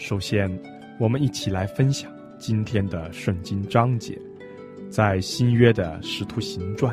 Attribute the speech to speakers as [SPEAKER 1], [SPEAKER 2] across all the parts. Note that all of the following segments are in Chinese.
[SPEAKER 1] 首先，我们一起来分享今天的圣经章节，在新约的使徒行传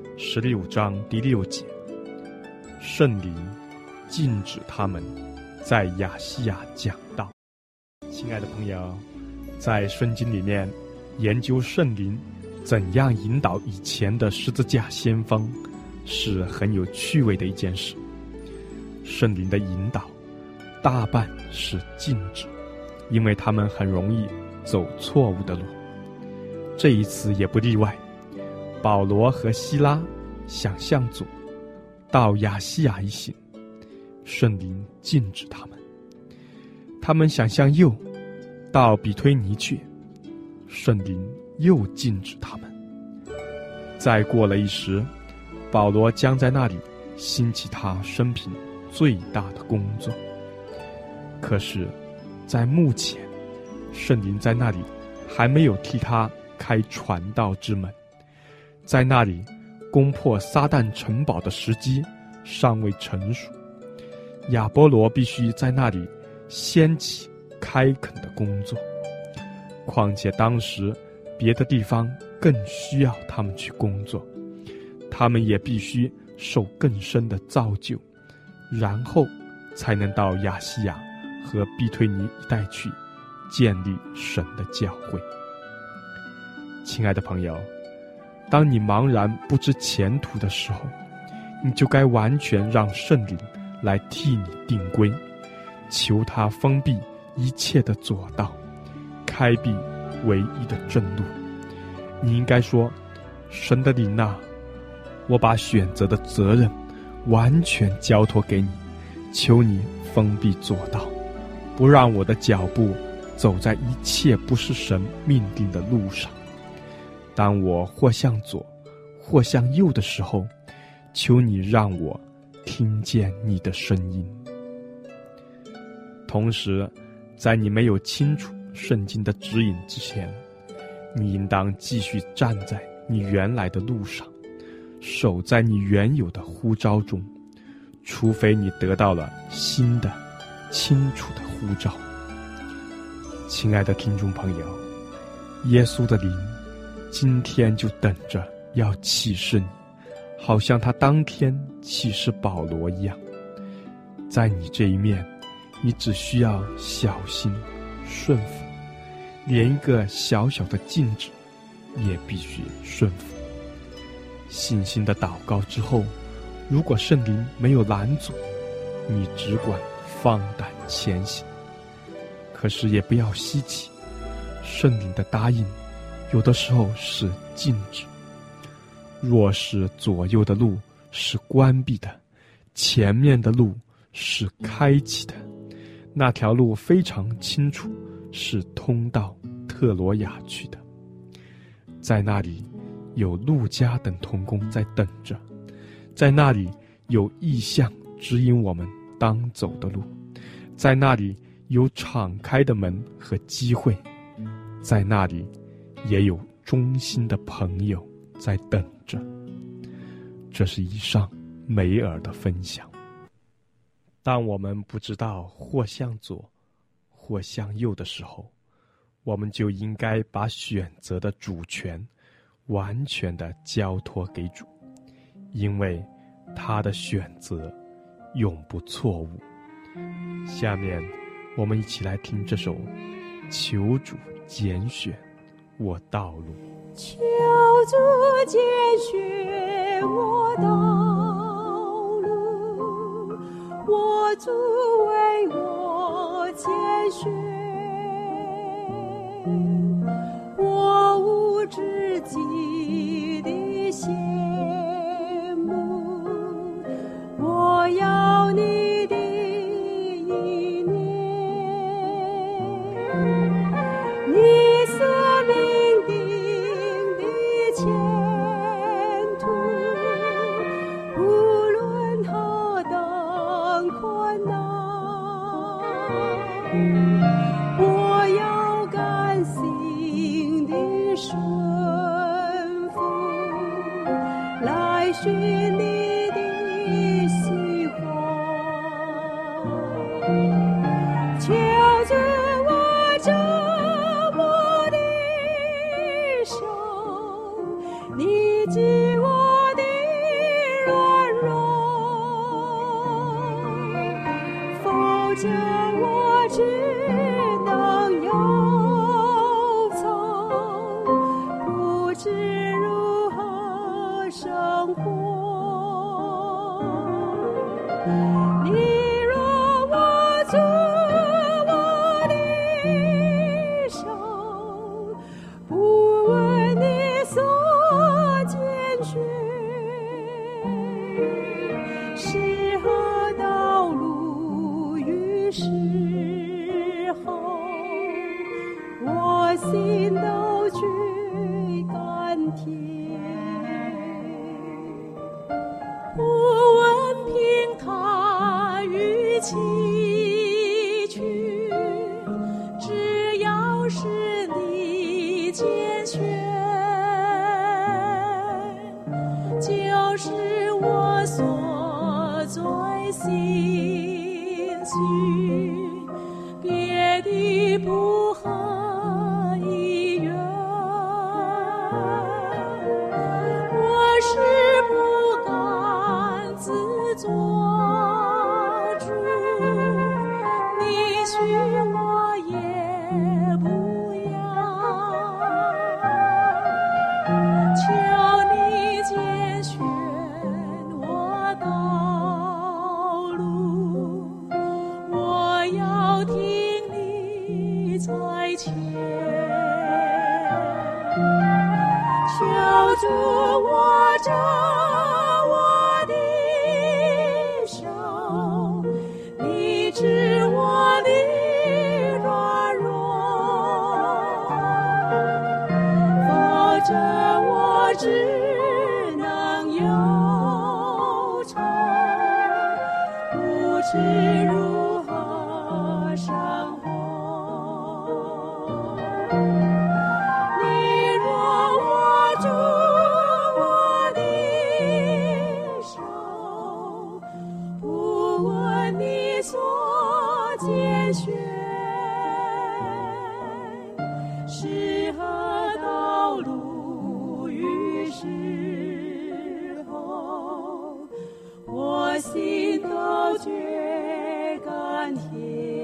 [SPEAKER 1] 16章第6节，圣灵禁止他们在亚细亚讲道。亲爱的朋友，在圣经里面研究圣灵怎样引导以前的十字架先锋是很有趣味的一件事。圣灵的引导大半是禁止，因为他们很容易走错误的路。这一次也不例外，保罗和希拉想向左到亚细亚一行，圣灵禁止他们；他们想向右到比推尼去，圣灵又禁止他们。再过了一时，保罗将在那里兴起他生平最大的工作。可是在目前，圣灵在那里还没有替他开传道之门，在那里攻破撒旦城堡的时机尚未成熟。亚波罗必须在那里掀起开垦的工作，况且当时别的地方更需要他们去工作，他们也必须受更深的造就，然后才能到亚细亚和庇推尼一带去建立神的教会。亲爱的朋友，当你茫然不知前途的时候，你就该完全让圣灵来替你定规，求他封闭一切的左道，开辟唯一的正路。你应该说，神的灵啊，我把选择的责任完全交托给你，求你封闭左道，不让我的脚步走在一切不是神命定的路上。当我或向左或向右的时候，求你让我听见你的声音。同时，在你没有清楚圣经的指引之前，你应当继续站在你原来的路上，守在你原有的呼召中，除非你得到了新的清楚的呼召。亲爱的听众朋友，耶稣的灵今天就等着要启示你，好像他当天启示保罗一样。在你这一面，你只需要小心顺服，连一个小小的禁止也必须顺服。信心的祷告之后，如果圣灵没有拦阻，你只管放胆前行。可是也不要稀奇，圣灵的答应有的时候是禁止。若是左右的路是关闭的，前面的路是开启的，那条路非常清楚，是通到特罗亚去的。在那里有路加等同工在等着，在那里有异象指引我们当走的路，在那里有敞开的门和机会，在那里也有忠心的朋友在等着。这是以上梅尔的分享。当我们不知道或向左或向右的时候，我们就应该把选择的主权完全的交托给主，因为他的选择永不错误。下面我们一起来听这首求主拣选我道路。
[SPEAKER 2] 求主拣选我道路，我主为我拣选，我无知己的羡慕，我要你的意念，你所命定的前途，无论何等困难，我要甘心的顺服，来寻你的喜欢。求主活。你若握住我的手，不问你所拣选，是何道路与时候，我心都觉甘甜。不问平坦与崎岖，只要是你拣选，就是我所最心许，别的不合意愿。我是不敢自作主，你许我也不要，求你拣选我道路，我要听你差遣。求主握着我的手，你知我的软弱，否则我只能忧愁，不知如何生活。你若握住我的手，不问你所拣选，是何道路与时候，我心都觉甘甜。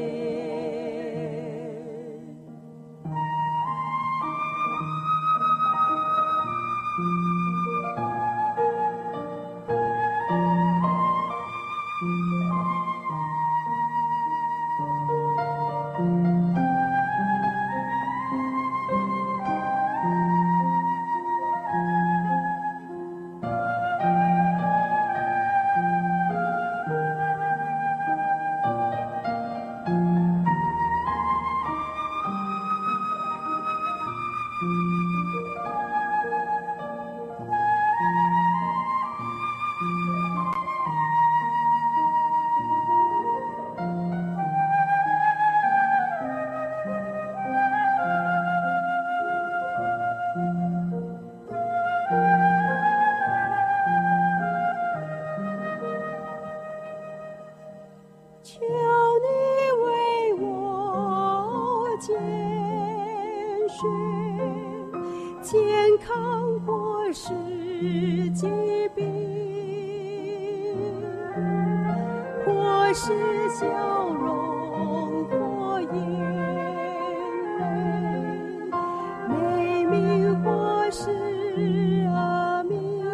[SPEAKER 2] 求你为我拣选健康或是疾病，或是笑容或眼泪，美名或是恶名，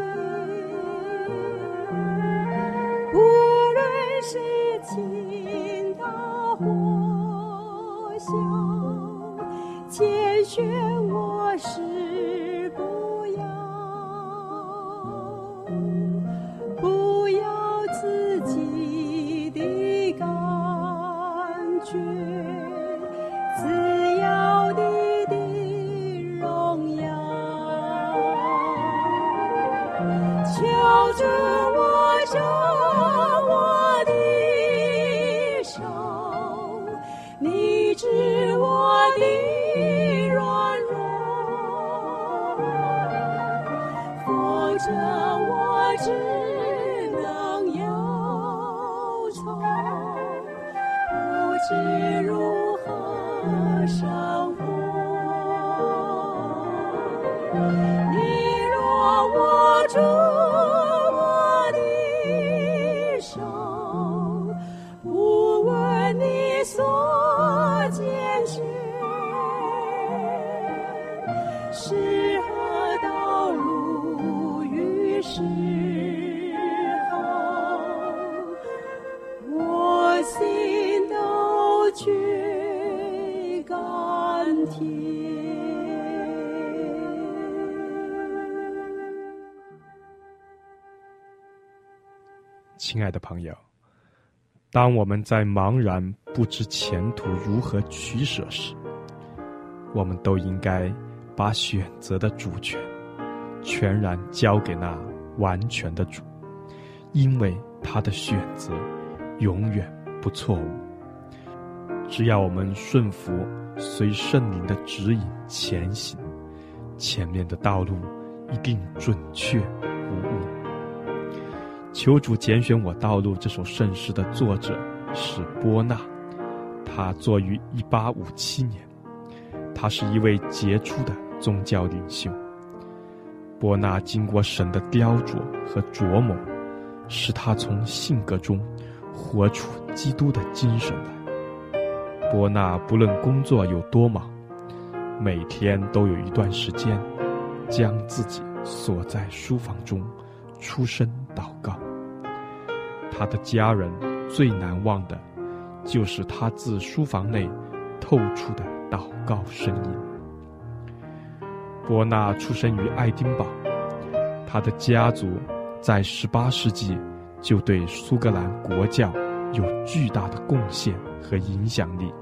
[SPEAKER 2] 无论是亲大或小，拣选我是不要，不要自己的感觉，只要你的荣耀。求主握着我的手，你知我的软弱，否则我只能忧愁，不知如何生活。你若握住我的手，不问你所拣选，是何道路与时
[SPEAKER 1] 亲爱的朋友，当我们在茫然不知前途如何取舍时，我们都应该把选择的主权全然交给那完全的主，因为他的选择永远不错误。只要我们顺服随圣灵的指引前行，前面的道路一定准确无误。求主拣选我道路这首圣诗的作者是波纳，他作于1857年，他是一位杰出的宗教领袖。波纳经过神的雕琢和琢磨，使他从性格中活出基督的精神来。波纳不论工作有多忙，每天都有一段时间将自己锁在书房中出声祷告。他的家人最难忘的就是他自书房内透出的祷告声音。波纳出生于爱丁堡，他的家族在18世纪就对苏格兰国教有巨大的贡献和影响力。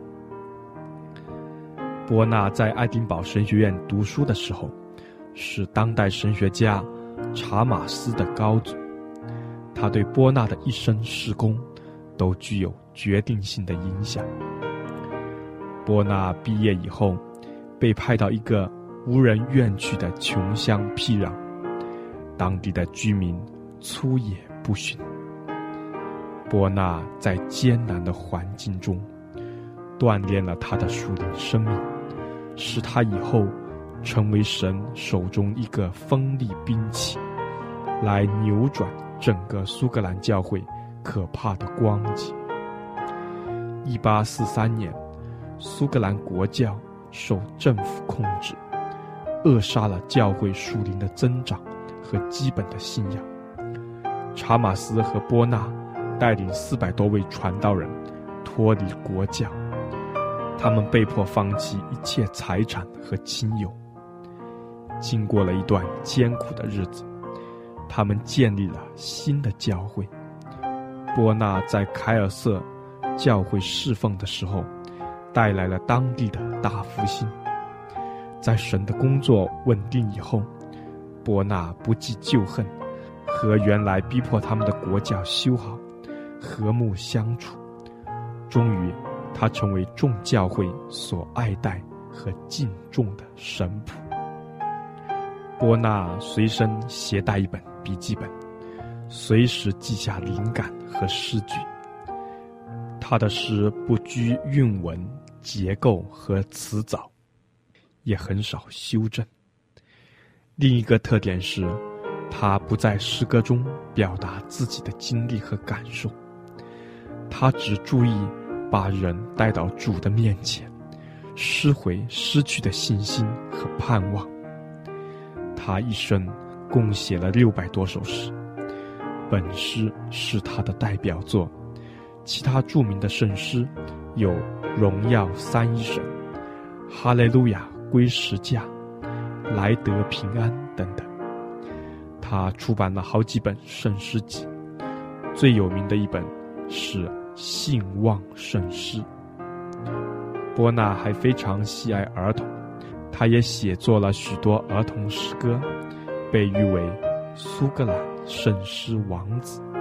[SPEAKER 1] 波纳在爱丁堡神学院读书的时候，是当代神学家查马斯的高祖，他对波纳的一生事工都具有决定性的影响。波纳毕业以后，被派到一个无人愿去的穷乡僻壤，当地的居民粗野不驯。波纳在艰难的环境中锻炼了他的属灵生命，使他以后成为神手中一个锋利兵器，来扭转整个苏格兰教会可怕的光景。1843年，苏格兰国教受政府控制，扼杀了教会属灵的增长和基本的信仰。查马斯和波纳带领400多位传道人脱离国教，他们被迫放弃一切财产和亲友。经过了一段艰苦的日子，他们建立了新的教会。波纳在凯尔瑟教会侍奉的时候，带来了当地的大复兴。在神的工作稳定以后，波纳不计旧恨，和原来逼迫他们的国教修好，和睦相处。终于他成为众教会所爱戴和敬重的神仆。波纳随身携带一本笔记本，随时记下灵感和诗句。他的诗不拘韵文、结构和词藻，也很少修正。另一个特点是，他不在诗歌中表达自己的经历和感受，他只注意把人带到主的面前，拾回失去的信心和盼望。他一生共写了600多首诗，本诗是他的代表作，其他著名的圣诗有荣耀三一神、哈利路亚归十架、来得平安等等。他出版了好几本圣诗集，最有名的一本是信望圣诗。波纳还非常喜爱儿童，他也写作了许多儿童诗歌，被誉为苏格兰圣诗王子。